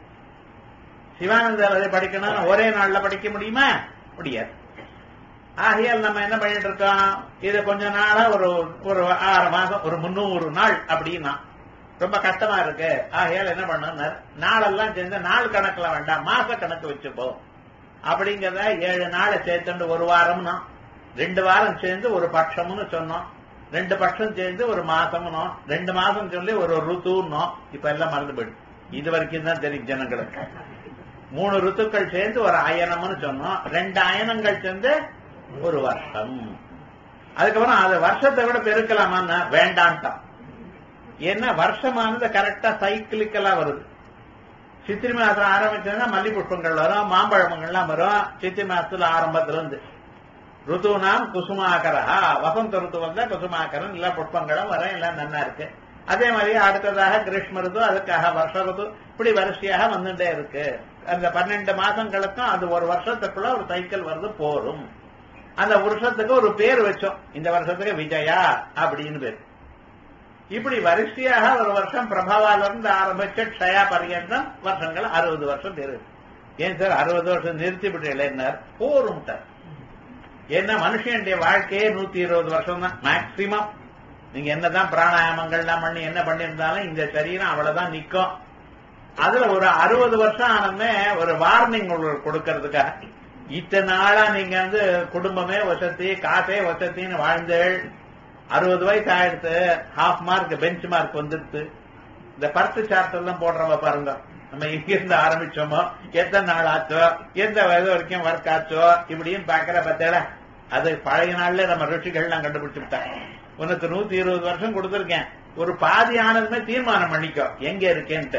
சிவானந்தர் அதை படிக்கணும் ஒரே நாள்ல படிக்க முடியுமா? முடியாது. ஆகையால் நம்ம என்ன பண்ணிட்டு இருக்கோம், இது கொஞ்ச நாளா ஒரு ஒரு ஆறு மாசம் ஒரு முன்னூறு நாள் அப்படின்னா ரொம்ப கஷ்டமா இருக்கு. ஆகையால் என்ன பண்ண நாளெல்லாம் சேர்ந்து நாள் கணக்குல வேண்டாம் மாச கணக்கு வச்சுப்போம் அப்படிங்கிறத ஏழு நாளை சேர்த்து ஒரு வாரம்னா ரெண்டு வாரம் சேர்ந்து ஒரு பட்சம்னு சொன்னோம், ரெண்டு பட்சம் சேர்ந்து ஒரு மாசம்னோம், ரெண்டு மாசம் சொல்லி ஒரு ருத்துன்னோம். இப்ப எல்லாம் மறந்து போயிடும். இது வரைக்கும் தான் தெரியும் ஜனங்களுக்கு. மூணு ருத்துக்கள் சேர்ந்து ஒரு அயனம்னு சொன்னோம், ரெண்டு அயனங்கள் சேர்ந்து ஒரு வருஷம். அதுக்கப்புறம் அது வருஷத்தை விட பெருக்கலாமா? வேண்டான்ட்டான். ஏன்னா வருஷமானது கரெக்டா சைக்கிளிக்கலா வருது. சித்திரை மாசம் ஆரம்பிச்சதுன்னா மல்லி புஷ்பங்கள் வரும், மாம்பழங்கள்லாம் வரும். சித்திரை மாசத்துல ஆரம்பத்துல இருந்து ருத்துனாம் குசுமாக்கரா, வசந்த ருத்து வந்தா குசுமாக்கரன் எல்லா புஷ்பங்களும் வரும், எல்லாம் நல்லா இருக்கு. அதே மாதிரி அடுத்ததாக கிரீஷ்ம ருத்து, அதுக்காக வருஷ ருத்து, இப்படி வரிசையாக வந்துட்டே இருக்கு. அந்த பன்னெண்டு மாசங்களுக்கும் அது ஒரு வருஷத்துக்குள்ள ஒரு சைக்கிள் வருது போரும். அந்த வருஷத்துக்கு ஒரு பேர் வச்சோம், இந்த வருஷத்துக்கு விஜயா அப்படின்னு பேர். இப்படி வரிசையாக ஒரு வருஷம் பிரபாவால இருந்து ஆரம்பிச்ச க்ஷயா பரியந்தம் வருஷங்கள் அறுபது வருஷம் பேரு. ஏன் சார் அறுபது வருஷம் நிறுத்தி விட்டு போரும் சார்? ஏன்னா மனுஷனுடைய வாழ்க்கையே நூத்தி இருபது வருஷம் தான் மேக்சிமம். நீங்க என்னதான் பிராணாயாமங்கள்லாம் பண்ணி என்ன பண்ணியிருந்தாலும் இந்த சரீரம் அவ்வளவுதான் நிக்கும். அதுல ஒரு அறுபது வருஷம் ஆனமே ஒரு வார்னிங் கொடுக்கறதுக்காக இத்தனை நாளா நீங்க வந்து குடும்பமே வசதி காசே வசத்தின்னு வாழ்ந்தேள், அறுபது வயசு ஆயிடுத்து, ஹாஃப் மார்க் பெஞ்ச் மார்க் வந்துடுது. இந்த பர்த் சார்ட் எல்லாம் போடுறவ பாருங்க, நம்ம எங்க இருந்து ஆரம்பிச்சோமோ எத்தனை நாள் ஆச்சோ எந்த வயது வரைக்கும் ஒர்க் ஆச்சோ இப்படின்னு பாக்குற பத்தேட. அது பழைய நாள்ல நம்ம ருஷிகள்லாம் கண்டுபிடிச்சுட்டாங்க. உனக்கு நூத்தி இருபது வருஷம் கொடுத்துருக்கேன், ஒரு பாதி ஆனதுமே தீர்மானம் பண்ணிக்கோ எங்க இருக்கேன்ட்டு.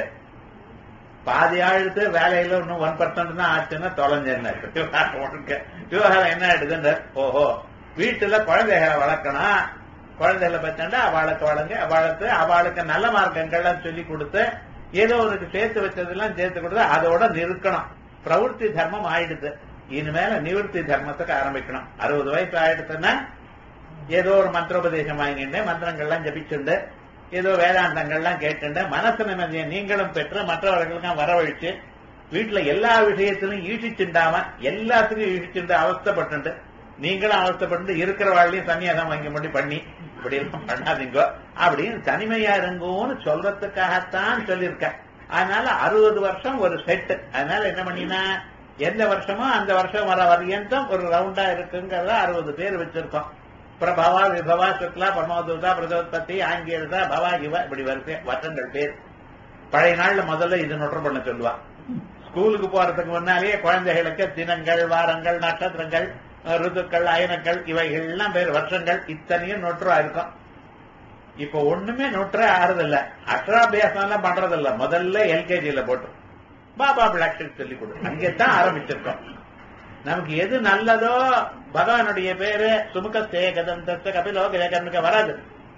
பாதி ஆழுத்து வேலையில இன்னும் ஒன் பர்சன்ட் தான் ஆச்சுன்னா தொலைஞ்சேன்னு விவகாரம் என்ன ஆயிடுதுன்ற. ஓஹோ வீட்டுல குழந்தைகளை வளர்க்கணும், குழந்தைகளை பத்தாண்டா அவளுக்கு வளங்க வளர்த்து அவளுக்கு நல்ல மார்க்கங்கள்லாம் சொல்லி கொடுத்து ஏதோ ஒருக்கு சேர்த்து வச்சதெல்லாம் சேர்த்து கொடுத்து அதோட நிறுக்கணும். பிரவருத்தி தர்மம் ஆயிடுது. இனிமேல நிவர்த்தி தர்மத்துக்கு ஆரம்பிக்கணும். அறுபது வயசு ஆயிடுச்சுன்னா ஏதோ ஒரு மந்திரோபதேசம் வாங்கிட்டு மந்திரங்கள்லாம் ஜபிச்சுண்டு ஏதோ வேதாந்தங்கள்லாம் கேட்டுண்டு மனசு நிம்மதியை நீங்களும் பெற்று மற்றவர்களுக்கும் வரவழைச்சு வீட்டுல எல்லா விஷயத்திலும் ஈட்டிச்சுண்டாம எல்லாத்துக்கும் ஈட்டிச்சுண்டு அவஸ்தப்பட்டு நீங்களும் அவஸ்தப்பட்டு இருக்கிற வாழ்லையும் சன்னியாசம் வாங்கி முடி பண்ணி இப்படி எல்லாம் பண்ணாதீங்க அப்படின்னு தனிமையா இருங்கோன்னு சொல்றதுக்காகத்தான் சொல்லியிருக்க. அதனால அறுபது வருஷம் ஒரு செட்டு. அதனால என்ன பண்ணினா எந்த வருஷமோ அந்த வருஷம் வர வரையந்தம் ஒரு ரவுண்டா இருக்குங்கிறத அறுபது பேர் வச்சிருக்கோம். பிரபவா விபவா சுக்லா பிரமோதா பிரதோத்பத்தி ஆங்கியதா பவா இவ இப்படி வருது வருஷங்கள் பேர். பழைய நாள்ல முதல்ல இது நொற்று பண்ண சொல்லுவா. ஸ்கூலுக்கு போறதுக்கு முன்னாலேயே குழந்தைகளுக்கு தினங்கள் வாரங்கள் நட்சத்திரங்கள் ருதுக்கள் அயனங்கள் இவைகள்லாம் பேர் வருஷங்கள் இத்தனையும் நொற்றா இருக்கும். இப்ப ஒண்ணுமே நொற்றே ஆறுதில்ல, அக்ஷராபியாசம் எல்லாம் பண்றதில்ல. முதல்ல எல்கேஜியில போட்டு பாபா பிளாக்ஷிப் சொல்லி கொடு அங்கேதான் ஆரம்பிச்சிருக்கோம். நமக்கு எது நல்லதோ பகவானுடைய பேரு சுமுகத்தே கதந்த கபிலோ கிரகனுக்கு வராது.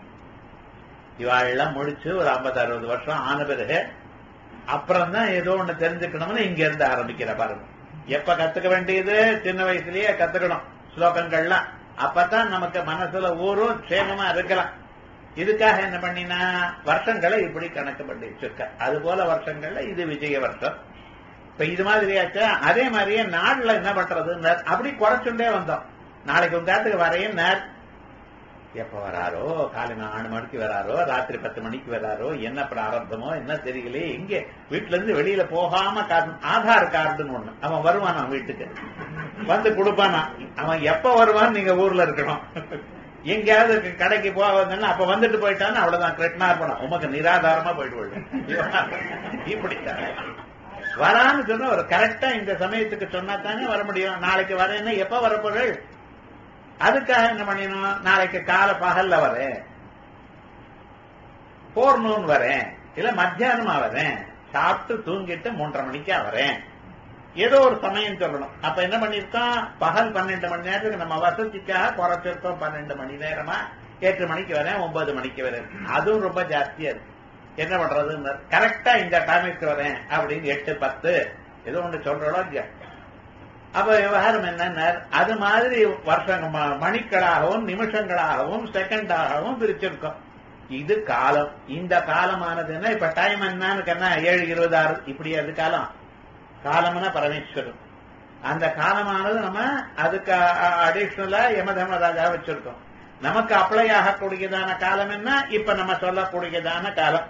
இவாளெல்லாம் முடிச்சு ஒரு ஐம்பது அறுபது வருஷம் ஆன பிறகு அப்புறம் தான் ஏதோ ஒண்ணு தெரிஞ்சுக்கணும்னு இங்க இருந்து ஆரம்பிக்கிற பாருங்க. எப்ப கத்துக்க வேண்டியது சின்ன வயசுலயே கத்துக்கணும் ஸ்லோகங்கள்லாம். அப்பதான் நமக்கு மனசுல ஊரும் க்ஷேமமா இருக்கலாம். இதுக்காக என்ன பண்ணினா வருஷங்களை இப்படி கணக்கு பண்ணி வச்சிருக்க. அது போல வருஷங்கள்ல இது விஜய வருஷம். இப்ப இது மாதிரியாச்சா அதே மாதிரியே நாடுல என்ன பண்றது அப்படி குறைச்சுட்டே வந்தோம். நாளைக்கு உங்க காலத்துக்கு வரையும் நேர் எப்ப வராரோ காலை நாலு மணிக்கு வராரோ ராத்திரி பத்து மணிக்கு வராரோ என்ன பிராரப்தமோ என்ன தெரியலையே. இங்க வீட்டுல இருந்து வெளியில போகாம ஆதார் கார்டுன்னு ஒண்ணு அவன் வருவானா வீட்டுக்கு வந்து கொடுப்பானா. அவன் எப்ப வருவான்னு நீங்க ஊர்ல இருக்கணும். எங்கேயாவது கடைக்கு போவாங்கன்னா அப்ப வந்துட்டு போயிட்டான்னு அவ்வளவுதான் கிருஷ்ணார்பணம் உமக்கு நிராதாரமா போயிட்டு விடுவேன். இப்படித்தான் வரான்னு சொன்னா ஒரு கரெக்டா இந்த சமயத்துக்கு சொன்னா தானே வர முடியும். நாளைக்கு வரேன்னா எப்ப வரப்போறீள்? அதுக்காக என்ன பண்ணிடணும், நாளைக்கு கால பகல்ல வரேன் போர்னூன் வரேன் இல்ல மத்தியானமா வரேன், சாப்பிட்டு தூங்கிட்டு மூன்றரை மணிக்கா வரேன், ஏதோ ஒரு சமயம் சொல்லணும். அப்ப என்ன பண்ணிருக்கோம், பகல் பன்னெண்டு மணி நேரத்துக்கு நம்ம வசதிக்காக குறைச்சிருக்கோம். பன்னெண்டு மணி நேரமா எட்டு மணிக்கு வரேன், ஒன்பது மணிக்கு வரேன், அதுவும் ரொம்ப ஜாஸ்தியா இருக்கு. என்ன பண்றது, கரெக்டா இந்த டைமுக்கு வரேன் அப்படின்னு எட்டு பத்து ஏதோ ஒன்று சொல்றோம் இல்லையா. அப்ப விவகாரம் என்னன்னா, அது மாதிரி வருஷங்க மணிக்களாகவும் நிமிஷங்களாகவும் செகண்டாகவும் பிரிச்சிருக்கோம். இது காலம். இந்த காலமானது என்ன, இப்ப டைம் என்னன்னு ஏழு இருபது ஆறு இப்படி அது காலம். காலம்னா பரமேஸ்வரன். அந்த காலமானது நம்ம அதுக்கு அடிஷனலா யமதர்மராஜா வச்சிருக்கோம். நமக்கு அப்ளை ஆகக்கூடியதான காலம் என்ன, இப்ப நம்ம சொல்லக்கூடியதான காலம்.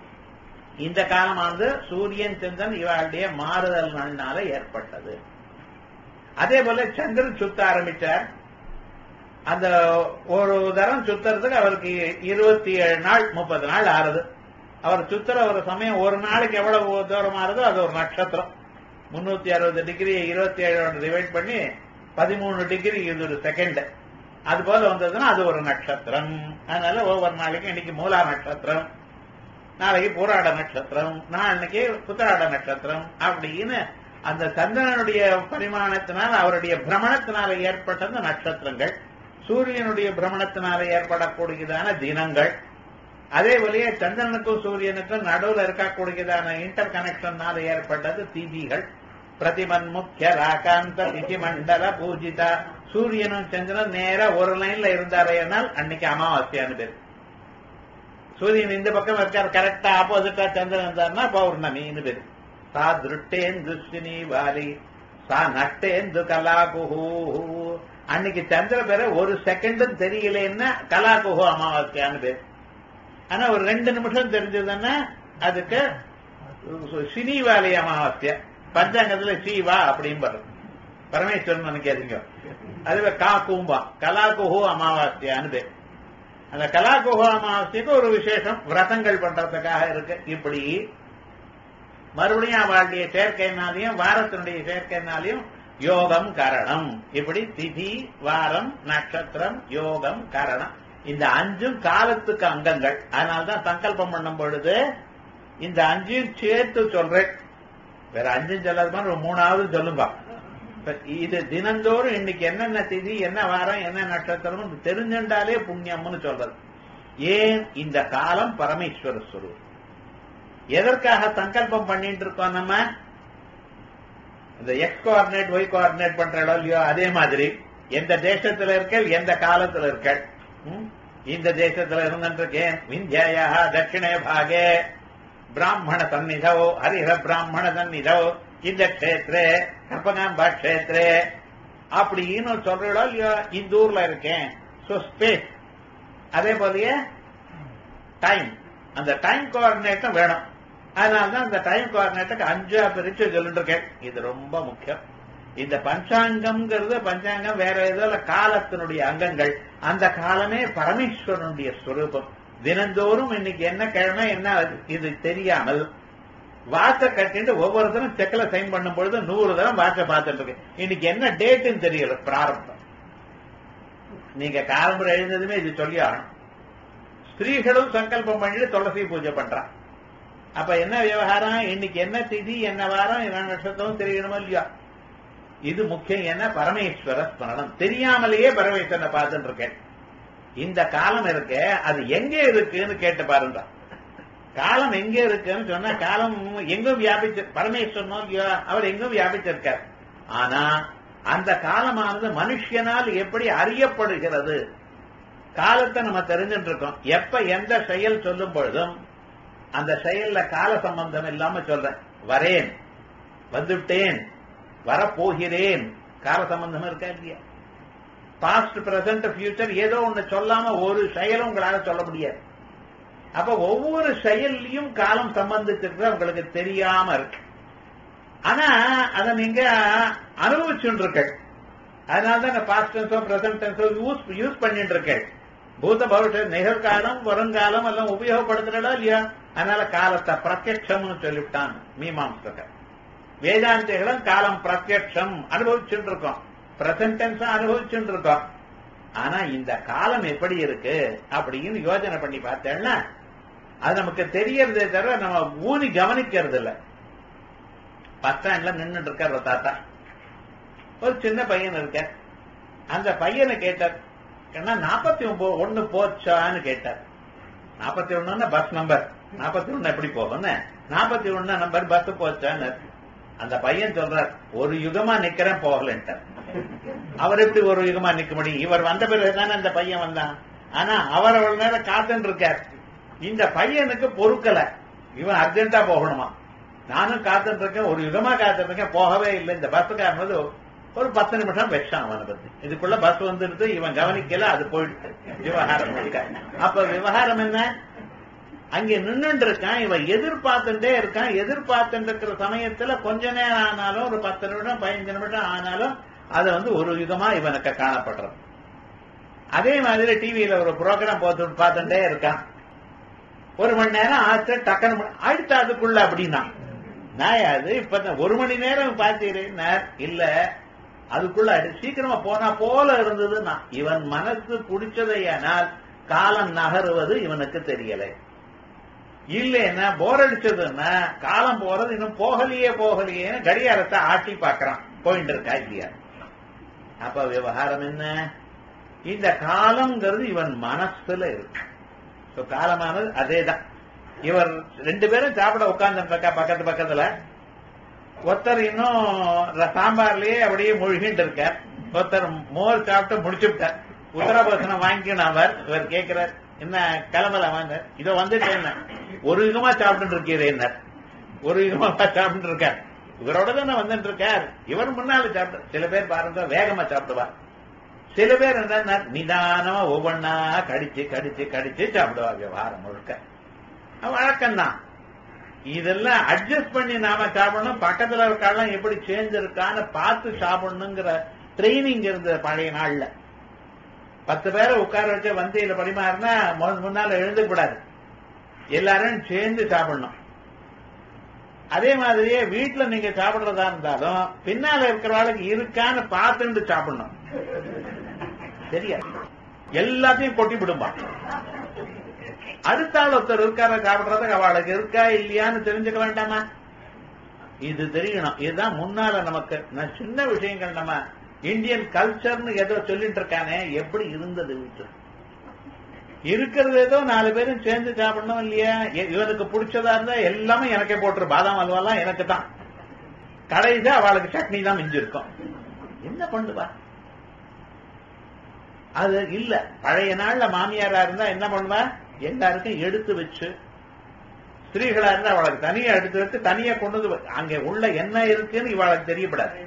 இந்த காலமானது சூரியன் சந்திரன் இவளுடைய மாறுதல்னால ஏற்பட்டது. அதே போல சந்திரன் சுத்த ஆரம்பிச்சார். அந்த ஒரு தரம் சுத்துறதுக்கு அவருக்கு இருபத்தி ஏழு நாள் முப்பது நாள் ஆறுது. அவர் சுத்துற ஒரு சமயம் ஒரு நாளைக்கு எவ்வளவு தூரம் ஆறுதோ அது ஒரு நட்சத்திரம். முன்னூத்தி அறுபது டிகிரி இருபத்தி ஏழோட டிவைட் பண்ணி பதிமூணு டிகிரி இது ஒரு செகண்ட். அது போல வந்ததுன்னா அது ஒரு நட்சத்திரம். அதனால ஒவ்வொரு நாளைக்கும் இன்னைக்கு மூலா நட்சத்திரம், நாளைக்கு பூராட நட்சத்திரம், நாளைக்கு புத்தராட நட்சத்திரம் அப்படின்னு அந்த சந்திரனுடைய பரிமாணத்தினால் அவருடைய பிரமணத்தினால ஏற்பட்டது நட்சத்திரங்கள். சூரியனுடைய பிரமணத்தினால ஏற்படக்கூடியதான தினங்கள். அதே போலயே சந்திரனுக்கும் சூரியனுக்கும் நடுவில் இருக்கக்கூடியதான இன்டர் கனெக்ஷனால ஏற்பட்டது திதிகள். பிரதிமன் முக்கிய ராகாந்த திதி மண்டல பூஜிதா. சூரியனும் சந்திரன் நேர ஒரு லைன்ல இருந்தாரையானால் அன்னைக்கு அமாவாசையானு பேரு. சூரியன் இந்த பக்கம் இருக்கார், கரெக்டா ஆப்போசிட்டா சந்திரன் இருந்தார்னா பௌர்ணமின்னு பேரு. சா திருட்டேந்து வாரி சா நட்டேந்து கலாகுஹூ. அன்னைக்கு சந்திர பேர ஒரு செகண்டும் தெரியலன்னா கலாகுஹூ அமாவாசையானு பேரு. ஆனா ஒரு ரெண்டு நிமிஷம் தெரிஞ்சதுன்னா அதுக்கு சினிவாலி அமாவாசை. பஞ்சாங்கத்துல சீவா அப்படின்னு வரும், பரமேஸ்வரன் நினைக்காதீங்க. அதுவே கா கூம்பா கலாகுஹூ அமாவாசையானு பேர். அந்த கலாகுஹூ அமாவாசைக்கு ஒரு விசேஷம், விரதங்கள் பண்றதுக்காக இருக்கு. இப்படி மறுபடியும் அவளுடைய சேர்க்கைனாலையும் வாரத்தினுடைய சேர்க்கைனாலையும் யோகம் கரணம். இப்படி திதி வாரம் நட்சத்திரம் யோகம் கரணம் இந்த அஞ்சும் காலத்துக்கு அங்கங்கள். அதனால்தான் சங்கல்பம் பண்ணும் பொழுது இந்த அஞ்சையும் சேர்த்து சொல்றேன். வேற அஞ்சும் சொல்லாத மாதிரி ஒரு மூணாவது சொல்லுங்க. இது தினந்தோறும் இன்னைக்கு என்னென்ன திதி என்ன வாரம் என்ன நட்சத்திரம் தெரிஞ்சுட்டாலே புண்ணியம்னு சொல்றது. ஏன், இந்த காலம் பரமேஸ்வர ஸ்வரூபம். எதற்காக சங்கல்பம் பண்ணிட்டு இருக்கோம் நம்ம, இந்த எக்ஸ் கோஆர்டினேட் ஒய் கோஆர்டினேட் பண்றோம் இல்லையோ, அதே மாதிரி எந்த தேசத்துல இருக்க எந்த காலத்துல இருக்க. இந்த தேசத்துல இருந்திருக்கேன், விந்தியா தட்சிணே பாகே பிராமண சந்நிதோ ஹரிஹர பிராமண சந்நிதோ இந்த கஷேத்திரே கற்பகாம்பா கஷேத்திரே அப்படின்னு சொல்றோம் இல்லையோ. இந்த ஊர்ல இருக்கேன், சோ ஸ்பேஸ். அதே போலயே டைம், அந்த டைம் கோஆர்டினேட்டும் வேணும். அதனாலதான் இந்த டைம் கோஆர்டினேட்டுக்கு அஞ்சா பிரிச்சு சொல்லிட்டு இருக்கேன். இது ரொம்ப முக்கியம். இந்த பஞ்சாங்கம்ங்கிறது பஞ்சாங்கம் வேற ஏதோ காலத்தினுடைய அங்கங்கள். அந்த காலமே பரமேஸ்வரனுடைய ஸ்வரூபம். தினந்தோறும் இன்னைக்கு என்ன கிழமை என்ன இது தெரியாமல் வாட்ச கட்டிட்டு ஒவ்வொருத்தரும் செக்ல சைன் பண்ணும் பொழுது நூறு தரம் வாட்ச பார்த்துட்டு இருக்கு. இன்னைக்கு என்ன டேட்டுன்னு தெரியல. பிராரம்பம் நீங்க காலம்புரை எழுந்ததுமே இது சொல்லி ஆகணும். ஸ்திரீகளும் சங்கல்பம் பண்ணிட்டு துளசி பூஜை பண்றான். அப்ப என்ன விவகாரம், இன்னைக்கு என்ன திதி என்ன வாரம் என்ன நட்சத்திரம் தெரியணுமோ இல்லையா. இது முக்கியம். என்ன, பரமேஸ்வர ஸ்மரணம். தெரியாமலேயே பரமேஸ்வரனை பார்த்துட்டு இருக்கேன். இந்த காலம் இருக்க அது எங்க இருக்குன்னு கேட்டு பாருங்க. காலம் எங்க இருக்குன்னு சொன்னா காலம் எங்கும் வியாபிச்சு பரமேஸ்வரனோ இல்லையோ அவர் எங்கும் வியாபிச்சிருக்கார். ஆனா அந்த காலமானது மனுஷனால் எப்படி அறியப்படுகிறது, காலத்தை நம்ம தெரிஞ்சுட்டு இருக்கோம். எப்ப எந்த செயல் சொல்லும் பொழுதும் அந்த செயல்ல கால சம்பந்தம் இல்லாம சொல்றேன். வரேன், வந்துட்டேன், வரப்போகிறேன், கால சம்பந்தம் இருக்கா இல்லையா. பாஸ்ட் பிரசன்ட் ஃபியூச்சர் ஏதோ ஒண்ணு சொல்லாம ஒரு செயலும் உங்களால சொல்ல முடியாது. அப்ப ஒவ்வொரு செயல்லையும் காலம் சம்பந்திச்சிருக்க உங்களுக்கு தெரியாம இருக்கு. ஆனா அதை நீங்க அனுபவிச்சுட்டு இருக்க. அதனாலதான் பாஸ்ட் டென்ஸோ பிரசன்ட் டென்ஸோ யூஸ் யூஸ் பண்ணிட்டு இருக்க. பூத பவிஷ்யத் நிகழ்காலம் வருங்காலம் எல்லாம் உபயோகப்படுத்துறா இல்லையா. அதனால காலத்தை பிரத்யட்சம்னு சொல்லிவிட்டான் மீமாம்சகர். வேதாந்திகளும் காலம் பிரத்யட்சம் அனுபவிச்சுட்டு இருக்கோம், பிரசன்ட் டென்ஸ் அனுபவிச்சுட்டு இருக்கோம். ஆனா இந்த காலம் எப்படி இருக்கு அப்படின்னு யோசனை பண்ணி பார்த்தேன்னா அது நமக்கு தெரியறதே தவிர நம்ம ஊனி கவனிக்கிறது இல்ல. பஸ் ஸ்டாண்ட்ல நின்றுட்டு இருக்கார் ஒரு தாத்தா, ஒரு சின்ன பையன் இருக்க. அந்த பையனை கேட்டார், ஏன்னா நாற்பத்தி ஒன்பது ஒண்ணு போச்சான்னு கேட்டார். நாற்பத்தி ஒண்ணுன்னா பஸ் நம்பர், நாற்பத்தி ஒண்ணு எப்படி போகும், நாற்பத்தி ஒண்ணு நம்பர் பஸ் போச்சான்னு. அந்த பையன் சொல்றார், ஒரு யுகமா நிக்கிறேன் போகலன்ட்டார். அவர் எப்படி ஒரு யுகமா நிக்க முடியும்? இவர் வந்த பிறகுதானே அந்த பையன் வந்தான். ஆனா அவர் அவ்வளவு நேரம் காத்துன்னு இருக்கார். இந்த பையனுக்கு பொறுக்கல, இவன் அர்ஜென்டா போகணுமா. நானும் காத்துட்டு இருக்கேன், ஒரு யுகமா காத்துட்டு இருக்கேன், போகவே இல்லை. இந்த பஸ்ஸுக்காரனது ஒரு பத்து நிமிஷம் வச்சான் அவனை பத்தி. இதுக்குள்ள பஸ் வந்துடுது, இவன் கவனிக்கல, அது போயிடுச்சு. விவகாரம் இருக்க. அப்ப விவகாரம் என்ன? அங்கே நின்றுட்டு இருக்கான், இவன் எதிர்பார்த்துட்டே இருக்கான். எதிர்பார்த்துட்டு இருக்கிற சமயத்துல கொஞ்ச நேரம் ஆனாலும், ஒரு பத்து நிமிடம் பதினஞ்சு நிமிடம் ஆனாலும் அது வந்து ஒரு யுகமா இவனுக்கு காணப்படுறது. அதே மாதிரி டிவியில ஒரு ப்ரோக்ராம் போட்டு பார்த்துட்டே இருக்கான். ஒரு மணி நேரம் ஆச்சு, டக்குனு அடுத்த அதுக்குள்ள அப்படின்னா நான் அது இப்ப ஒரு மணி நேரம் பார்த்தீரேன் இல்ல, அதுக்குள்ள சீக்கிரமா போனா போல இருந்ததுன்னா இவன் மனசு பிடிச்சதையானால் காலம் நகருவது இவனுக்கு தெரியலை. இல்லைன்னா போர் அடிச்சதுன்னா காலம் போறது இன்னும் போகலையே போகலையே கடிகாரத்தை ஆட்டி பாக்குறான், போயிட்டு இருக்கா இல்லையா. அப்ப விவகாரம் என்ன? இந்த காலம்ங்கிறது இவன் மனசுல இருக்கு. காலமானது அதேதான். இவர் ரெண்டு பேரும் சாப்பிட உட்கார்ந்துட்டு இருக்கா பக்கத்து பக்கத்துல. ஒருத்தர் இன்னும் சாம்பார்லயே அப்படியே முழுகிட்டு இருக்கார். ஒருத்தர் மோர் சாப்பிட்டு முடிச்சுட்டார். உத்தரபோசனம் வாங்கிக்கணும். அவர் இவர் கேட்கிறார், என்ன கிளம்பல வாங்க, இதோ வந்துட்டேன். ஒரு யுகமா சாப்பிட்டு இருக்கீரேன், ஒரு யுகமா சாப்பிட்டு இருக்கார். இவரோட தானே வந்துட்டு இருக்கார். இவர் முன்னால சாப்பிட்டு, சில பேர் பாருங்க வேகமா சாப்பிடுவார், சில பேர் என்ன நிதானமா ஒவ்வொன்னா கடிச்சு கடிச்சு கடிச்சு சாப்பிடுவாங்க. வாரம் முழுக்க வழக்கம்தான். இதெல்லாம் அட்ஜஸ்ட் பண்ணி நாம சாப்பிடணும். பக்கத்துல இருக்காலாம் எப்படி சேர்ந்திருக்கான்னு பார்த்து சாப்பிடணுங்கிற ட்ரைனிங் இருந்தது பழைய நாள்ல. பத்து பேரை உட்கார வச்சு வந்தியில பரிமாறினா முன்னால எழுந்துக்கூடாது, எல்லாரும் சேர்ந்து சாப்பிடணும். அதே மாதிரியே வீட்டுல நீங்க சாப்பிடுறதா இருந்தாலும் பின்னால இருக்கிறவாளுக்கு இருக்கான்னு பார்த்துட்டு சாப்பிடணும். சரியா? எல்லாத்தையும் கொட்டி விடும்பா. அடுத்த ஆள் ஒருத்தர் இருக்கார சாப்பிடுறதுக்கு அவளுக்கு இருக்கா இல்லையான்னு தெரிஞ்சுக்க வேண்டாமா? இது தெரியணும். இதுதான் முன்னால நமக்கு சின்ன விஷயங்கள். நம்ம இந்தியன் கல்ச்சர்னு ஏதோ சொல்லிட்டு இருக்கானே, எப்படி இருந்தது வீட்டு இருக்கிறது ஏதோ நாலு பேரும் சேர்ந்து சாப்பிடணும் இல்லையா. இவனுக்கு பிடிச்சதா இருந்தா எல்லாமே எனக்கே போட்டுரு, பாதாம் அல்வாலாம் எனக்கு தான். கடைசியா அவளுக்கு சட்னி தான் மிஞ்சிருக்கும். என்ன பண்ணுவா? அது இல்ல. பழைய நாள்ல மாமியாரா இருந்தா என்ன பண்ணுவா, எல்லாருக்கும் எடுத்து வச்சு, ஸ்திரீகளா இருந்தா அவளுக்கு தனியா எடுத்து வச்சு தனியா கொண்டு அங்க உள்ள என்ன இருக்குன்னு இவளுக்கு தெரியப்படாது.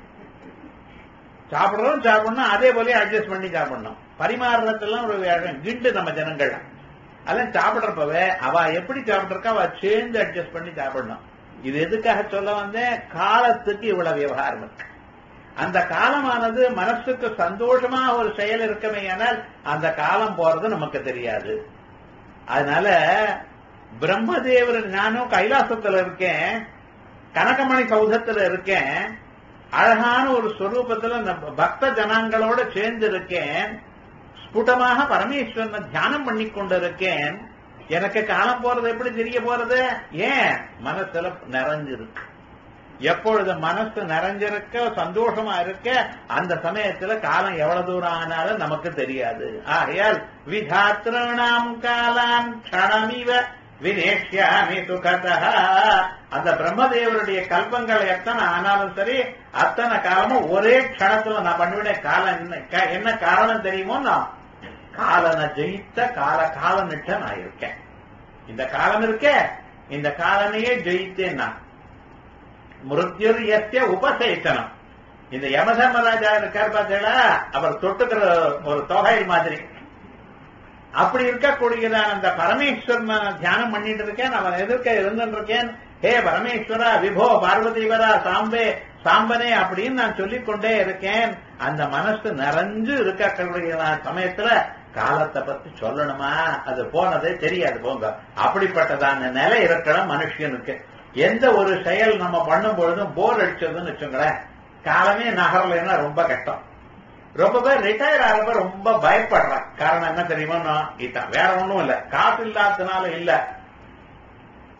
சாப்பிடுறோம் சாப்பிடணும், அதே போல அட்ஜஸ்ட் பண்ணி சாப்பிடணும். பரிமாறுறதெல்லாம் ஒரு கிண்டு நம்ம ஜனங்கள். அதெல்லாம் சாப்பிடுறப்பவே அவ எப்படி சாப்பிட்டு அவ சேர்ந்து அட்ஜஸ்ட் பண்ணி சாப்பிடணும். இது எதுக்காக சொல்ல வந்தேன்? காலத்துக்கு இவ்வளவு விவகாரம் இருக்கு. அந்த காலமானது மனசுக்கு சந்தோஷமா ஒரு செயல் இருக்கமே, ஆனால் அந்த காலம் போறது நமக்கு தெரியாது. அதனால பிரம்மதேவர், நானும் கைலாசத்துல இருக்கேன், கனகமணி சௌதத்துல இருக்கேன், அழகான ஒரு ஸ்வரூபத்துல பக்த ஜனங்களோட சேர்ந்து இருக்கேன், ஸ்புடமாக பரமேஸ்வரனை தியானம் பண்ணி கொண்டிருக்கேன். எனக்கு காலம் போறது எப்படி தெரிய போறது? ஏன்? மனசுல நிறைஞ்சிருக்கு. எப்பொழுது மனசு நிறைஞ்சிருக்க சந்தோஷமா இருக்க அந்த சமயத்துல காலம் எவ்வளவு தூரம் ஆனாலும் நமக்கு தெரியாது. ஆகையால் விதாத்ரணாம் காலான் க்ஷணமிவ வினேஷ்யாமி சுகதா. அந்த பிரம்மதேவருடைய கல்பங்கள் எத்தனை ஆனாலும் சரி, அத்தனை காலமும் ஒரே க்ஷணத்துல நான் பண்ணுவேன். காலம் என்ன காரணம் தெரியுமோ? நான் காலனை ஜெயித்த கால காலனிட்ட நான் இருக்கேன். இந்த காலம் இருக்க, இந்த காலனையே ஜெயித்தேன் நான். மிருத்யுர் யஸ்ய உபசேசனம். இந்த யமதர்மராஜா இருக்கார் பார்த்தீங்களா, அவர் தொட்டுக்கிற ஒரு தொகை மாதிரி. அப்படி இருக்கக்கூடியதான் அந்த பரமேஸ்வரன் தியானம் பண்ணிட்டு இருக்கேன். அவன் எதிர்க்க இருந்துட்டு இருக்கேன். ஹே பரமேஸ்வரா, விபோ பார்வதீவரா, சாம்பே சாம்பனே அப்படின்னு நான் சொல்லிக் கொண்டே இருக்கேன். அந்த மனசு நிறைஞ்சு இருக்கக்கூடிய சமயத்துல காலத்தை பத்தி சொல்லணுமா? அது போனதே தெரியாது. போங்க, அப்படிப்பட்டதான நிலை இருக்கணும் மனுஷனுக்கு. எந்த ஒரு செயல் நம்ம பண்ணும் பொழுதும் போர் அடிச்சதுன்னு வச்சுங்களேன், காலமே நகரலைன்னா ரொம்ப கஷ்டம். ரொம்ப பேர் ரிட்டையர் ஆகிறப்ப ரொம்ப பயப்படுறான். காரணம் என்ன தெரியுமா? இதான் வேற ஒண்ணும் இல்ல, காசு இல்லாததுனால இல்ல,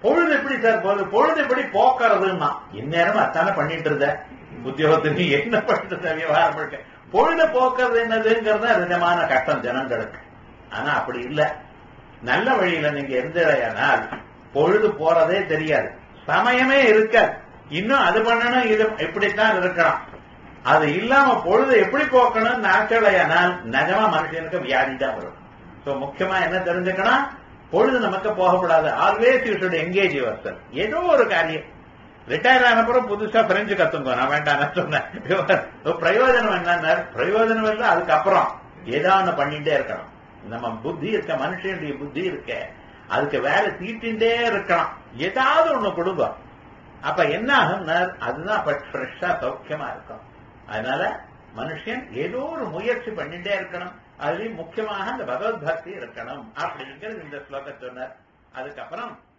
பொழுது எப்படி சார் போகுது, பொழுது எப்படி போக்குறதுன்னா இந்நேரம் அத்தானே பண்ணிட்டு இருந்த உத்தியோகத்துக்கு என்ன பண்ணிட்டு இருந்த விவகாரம் இருக்கு. பொழுது போக்குறது என்னதுங்கிறது நிஜமான கஷ்டம் ஜனங்களுக்கு. ஆனா அப்படி இல்ல, நல்ல வழியில நீங்க இருந்தடையானால் பொழுது போறதே தெரியாது, சமயமே இருக்காது. இன்னும் அது பண்ணணும், இது இப்படித்தான் இருக்கணும். அது இல்லாம பொழுது எப்படி போக்கணும் நாட்களையானால் நிஜமா மனுஷனுக்கு வியாதி தான் வரும். சோ முக்கியமா என்ன தெரிஞ்சுக்கணும், பொழுது நமக்கு போகக்கூடாது. Always you should engage yourself. ஏதோ ஒரு காரியம். ரிட்டையர் ஆனப்புறம் புதுசா பிரெஞ்சு கத்துங்க, நான் வேண்டாம் சொன்னேன். பிரயோஜனம் என்ன, பிரயோஜனம் இல்லை. அதுக்கப்புறம் ஏதாவது பண்ணிட்டே இருக்கணும். நம்ம புத்தி இருக்க, மனுஷனுடைய புத்தி இருக்க, அதுக்கு வேலை தீட்டின்டே இருக்கணும். ஏதாவது ஒண்ணு கொடுங்க. அப்ப என்ன ஆகும், அதுதான் ஃப்ரெஷ்ஷா சௌக்கியமா இருக்கும். அதனால மனுஷன் ஏதோ ஒரு முயற்சி பண்ணிட்டே இருக்கணும். அதுலயும் முக்கியமாக அந்த பகவத் பக்தி இருக்கணும் அப்படிங்கிறது இந்த ஸ்லோகம் சொன்னார். அதுக்கப்புறம்